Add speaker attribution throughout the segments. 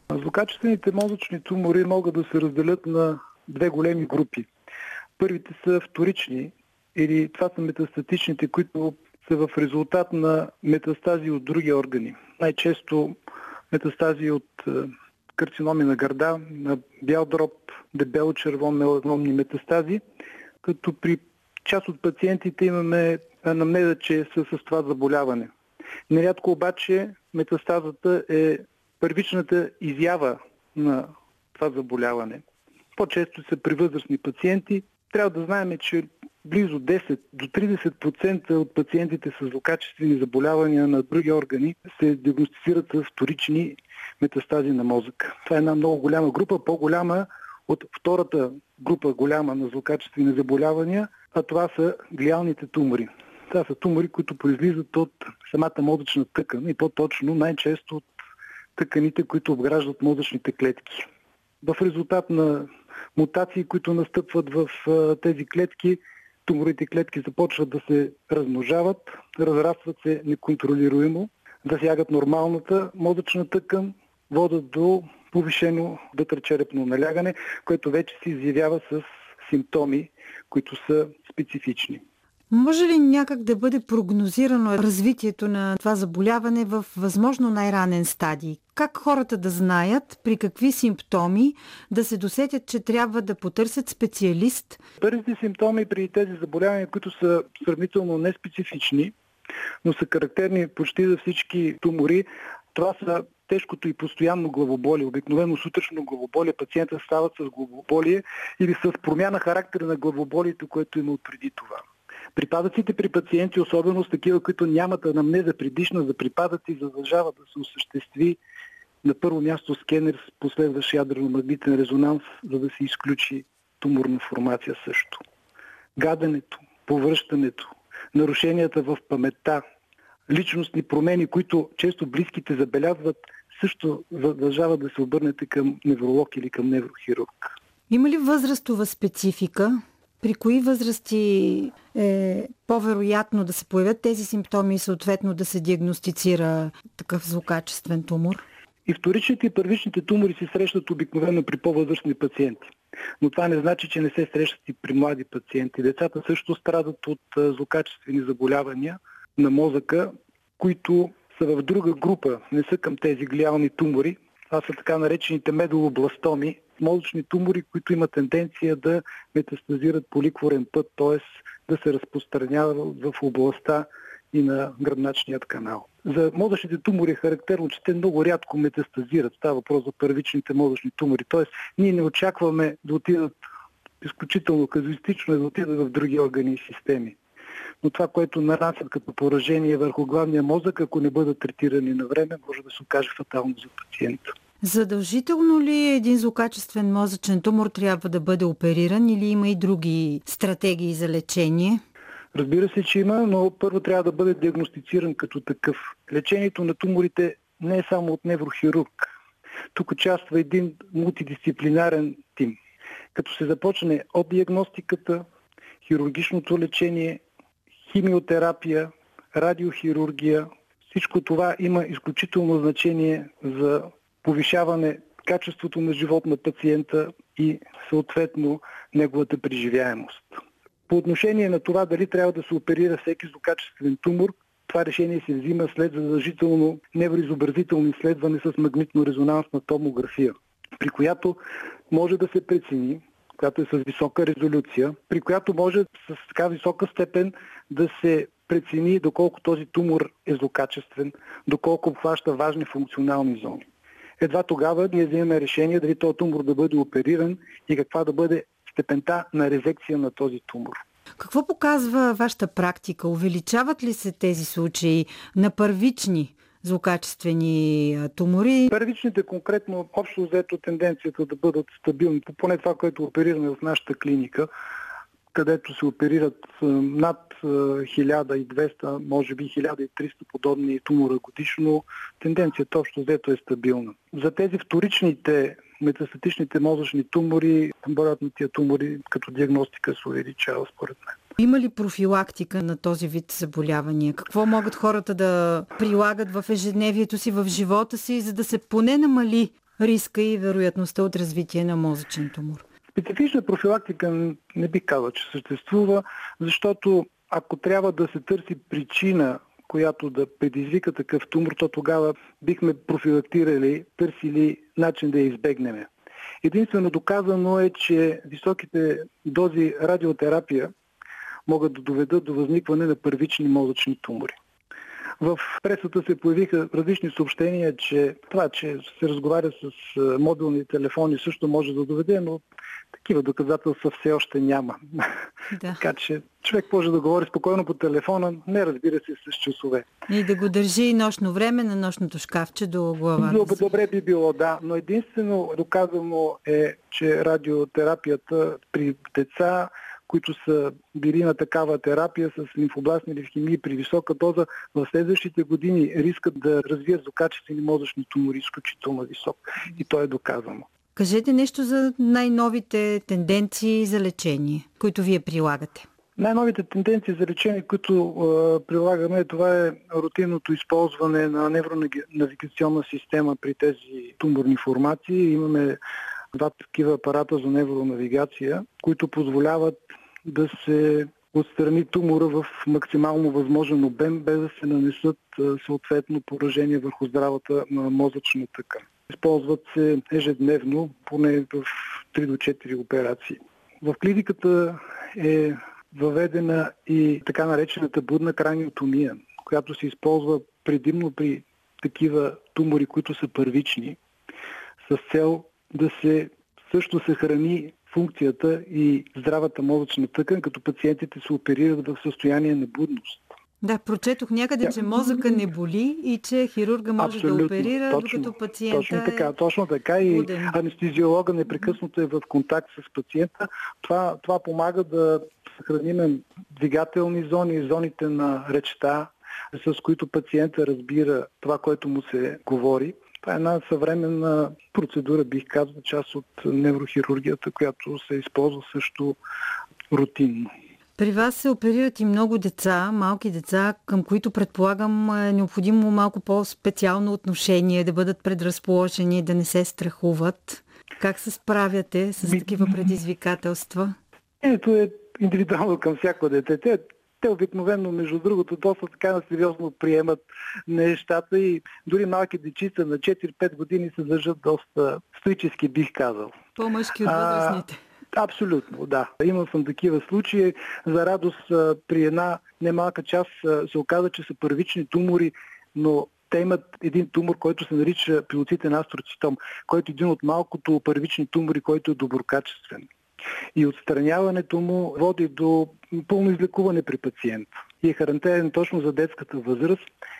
Speaker 1: Злокачествените мозъчни тумори могат да се разделят на две големи групи. Първите са вторични, или това са метастатичните, които са в резултат на метастази от други органи. Най-често метастази от карциноми на гърда, на бял дроб, дебело червон меланомни метастази, като при част от пациентите имаме анамнеза, че са с това заболяване. Нерядко обаче метастазата е първичната изява на това заболяване. По-често са при възрастни пациенти. Трябва да знаем, че близо 10 до 30% от пациентите с злокачествени заболявания на други органи се диагностицират с вторични метастази на мозъка. Това е една много голяма група, по-голяма от втората група голяма на злокачествени заболявания, а това са глиалните тумори. Това са тумори, които произлизат от самата мозъчна тъкан и по-точно най-често от тъканите, които обграждат мозъчните клетки. В резултат на мутации, които настъпват в тези клетки, туморите клетки започват да се размножават, разрастват се неконтролируемо, засягат нормалната мозъчна тъкан, водят до повишено вътречерепно налягане, което вече се изявява с симптоми, които са специфични.
Speaker 2: Може ли някак да бъде прогнозирано развитието на това заболяване в възможно най-ранен стадий? Как хората да знаят при какви симптоми да се досетят, че трябва да потърсят специалист?
Speaker 1: Първите симптоми при тези заболявания, които са сравнително неспецифични, но са характерни почти за всички тумори, това са тежкото и постоянно главоболие. Обикновено сутрешно главоболие, пациента става с главоболие или с промяна характера на главоболието, което има преди това. Припадъците при пациенти, особено с такива, които нямат анамнеза предишна за припадъци, задължава да се осъществи на първо място скенер с последващ ядрено-магнитен резонанс, за да се изключи туморна формация също. Гаденето, повръщането, нарушенията в паметта, личностни промени, които често близките забелязват, също задължава да се обърнете към невролог или към неврохирург.
Speaker 2: Има ли възрастова специфика? При кои възрасти е по-вероятно да се появят тези симптоми и съответно да се диагностицира такъв злокачествен тумор?
Speaker 1: И вторичните и първичните тумори се срещат обикновено при по-възрастни пациенти. Но това не значи, че не се срещат и при млади пациенти. Децата също страдат от злокачествени заболявания на мозъка, които са в друга група, не са към тези глиални тумори. Това са така наречените медулобластоми, мозъчни тумори, които имат тенденция да метастазират по ликворен път, т.е. да се разпространяват в областта и на гръбначният канал. За мозъчните тумори е характерно, че те много рядко метастазират. Става въпрос за първичните мозъчни тумори. Т.е. ние не очакваме да отидат изключително казуистично, да отидат в други органи и системи. Но това, което нанасят като поражение върху главния мозък, ако не бъдат третирани на време, може да се окаже фатално за пациента.
Speaker 2: Задължително ли един злокачествен мозъчен тумор трябва да бъде опериран или има и други стратегии за лечение?
Speaker 1: Разбира се, че има, но първо трябва да бъде диагностициран като такъв. Лечението на туморите не е само от неврохирург. Тук участва един мултидисциплинарен тим. Като се започне от диагностиката, хирургичното лечение, химиотерапия, радиохирургия, всичко това има изключително значение за повишаване качеството на живот на пациента и съответно неговата преживяемост. По отношение на това дали трябва да се оперира всеки злокачествен тумор, това решение се взима след задължително невроизобразително изследване с магнитно-резонансна томография, при която може да се прецени, която е с висока резолюция, при която може с така висока степен да се прецени доколко този тумор е злокачествен, доколко обхваща важни функционални зони. Едва тогава ние вземем решение дали този тумор да бъде опериран и каква да бъде степента на резекция на този тумор.
Speaker 2: Какво показва вашата практика? Увеличават ли се тези случаи на първични злокачествени тумори?
Speaker 1: Първичните конкретно, общо взето тенденцията да бъдат стабилни, поне това, което оперираме в нашата клиника, където се оперират над 1200, може би 1300 подобни тумора годишно, тенденцията общо взето е стабилна. За тези вторичните метастатичните мозъчни тумори, броят на тия тумори като диагностика се увеличава според мен.
Speaker 2: Има ли профилактика на този вид заболявания? Какво могат хората да прилагат в ежедневието си, в живота си, за да се поне намали риска и вероятността от развитие на мозъчен тумор?
Speaker 1: Специфична профилактика не би казал, че съществува, защото ако трябва да се търси причина, която да предизвика такъв тумор, то тогава бихме профилактирали, търсили начин да я избегнем. Единствено доказано е, че високите дози радиотерапия могат да доведат до възникване на първични мозъчни тумори. В пресата се появиха различни съобщения, че това, че се разговаря с мобилни телефони, също може да доведе, но такива доказателства все още няма.
Speaker 2: Да.
Speaker 1: Така че човек може да говори спокойно по телефона, не разбира се с часове.
Speaker 2: И да го държи нощно време на нощното шкафче до главата.
Speaker 1: Добре би било, да, но единствено доказано е, че радиотерапията при деца, които са били на такава терапия с лимфобластни левкемии при висока доза, в следващите години рискът да развият злокачествени мозъчни тумори е изключително висок. И то е доказано.
Speaker 2: Кажете нещо за най-новите тенденции за лечение, които вие прилагате.
Speaker 1: Най-новите тенденции за лечение, които прилагаме, това е рутинното използване на невронавигационна система при тези туморни формации. Имаме 2 такива апарата за невронавигация, които позволяват да се отстрани тумора в максимално възможен обем, без да се нанесат съответно поражения върху здравата на мозъчна тъкан. Използват се ежедневно, поне в 3 до 4 операции. В клиниката е въведена и така наречената будна краниотомия, която се използва предимно при такива тумори, които са първични, с цел да се също съхрани функцията и здравата мозъчна тъкан, като пациентите се оперират в състояние на будност.
Speaker 2: Да, прочетох някъде, че мозъка не боли и че хирурга може да оперира, докато пациента
Speaker 1: точно така и анестезиолога непрекъснато е в контакт с пациента. Това помага да съхраним двигателни зони, зоните на речта, с които пациента разбира това, което му се говори. Това е една съвременна процедура, бих казал, част от неврохирургията, която се използва също рутинно.
Speaker 2: При вас се оперират и много деца, малки деца, към които предполагам е необходимо малко по-специално отношение, да бъдат предразположени, да не се страхуват. Как се справяте с такива предизвикателства?
Speaker 1: Ето е индивидуално към всяко дете. Те обикновено, между другото, доста така сериозно приемат нещата и дори малки дечица на 4-5 години се държат доста стоически, бих казал.
Speaker 2: По-мъжки от възрастните.
Speaker 1: Абсолютно, да. Имал съм такива случаи. За радост при една немалка част се оказа, че са първични тумори, но те имат един тумор, който се нарича пилоцитен астроцитом, който е един от малкото първични тумори, който е доброкачествен. И отстраняването му води до пълно излекуване при пациента. И е характерен точно за детската възраст.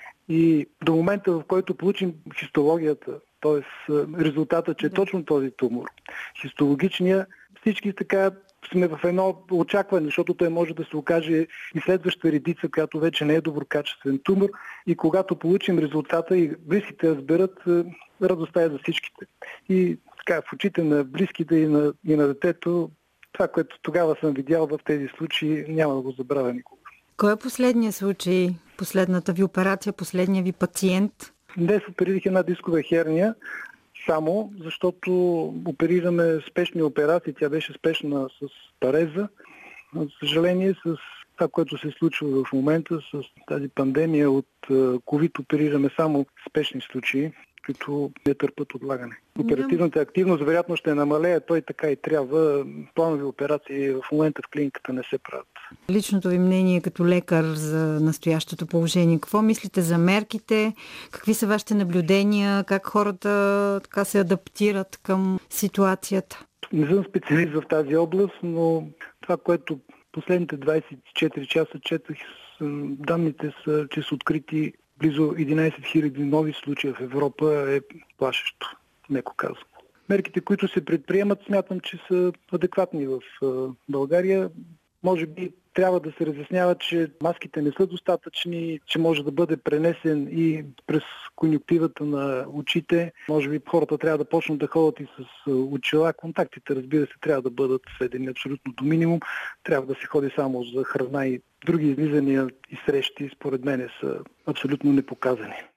Speaker 1: И до момента, в който получим хистологията, т.е. резултата, че е точно този тумор, хистологичния, всички така сме в едно очакване, защото той може да се окаже и следваща редица, която вече не е доброкачествен тумор. И когато получим резултата и близките разберат, радостта е за всичките. И така, в очите на близките и на детето, това, което тогава съм видял в тези случаи, няма да го забравя никога.
Speaker 2: Кой е последният случай, последната ви операция, последния ви пациент?
Speaker 1: Днес оперирах една дискова херния, само защото оперираме спешни операции. Тя беше спешна с пареза. За съжаление, с това, което се случва в момента, с тази пандемия от COVID, оперираме само спешни случаи, които не търпят отлагане. Оперативната активност вероятно ще намалее, той така и трябва. Планови операции в момента в клиниката не се правят.
Speaker 2: Личното ви мнение като лекар за настоящото положение, какво мислите за мерките? Какви са вашите наблюдения? Как хората така се адаптират към ситуацията?
Speaker 1: Не съм специалист в тази област, но това, което последните 24 часа четах, данните са, че са открити близо 11 000 нови случая в Европа, е плашещо, меко казано. Мерките, които се предприемат, смятам, че са адекватни в България. Може би трябва да се разяснява, че маските не са достатъчни, че може да бъде пренесен и през конюнктивата на очите. Може би хората трябва да почнат да ходят и с очила. Контактите, разбира се, трябва да бъдат сведени абсолютно до минимум. Трябва да се ходи само за храна и други излизания и срещи, според мен, са абсолютно непоказани.